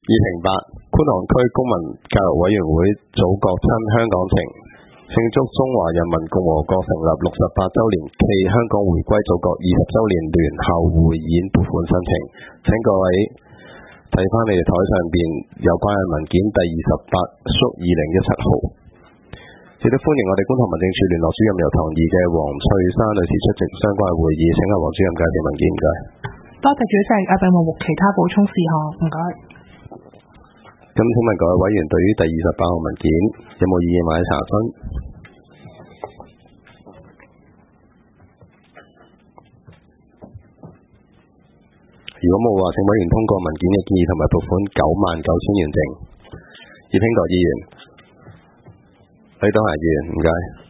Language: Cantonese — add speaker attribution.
Speaker 1: 2評8觀塘區公民教育委員會祖國親香港情慶祝中華人民共和國成立68周年暨香港回歸祖國20周年聯校匯演撥款申請。請各位睇返你哋台上邊有關嘅文件第28/2017號。亦都歡迎我哋觀塘民政處聯絡主任由唐義嘅黃翠珊女士出席相關會議。請阿黃主任介紹文件，唔該。
Speaker 2: 多謝主席，並無其他補充事項，唔該。
Speaker 1: 咁請問各位委員對於第28號文件有冇異議或者查詢？如果冇話，請委員通過文件嘅建議同埋撥款99,000元整。葉興國議員，李東霞議員，唔該。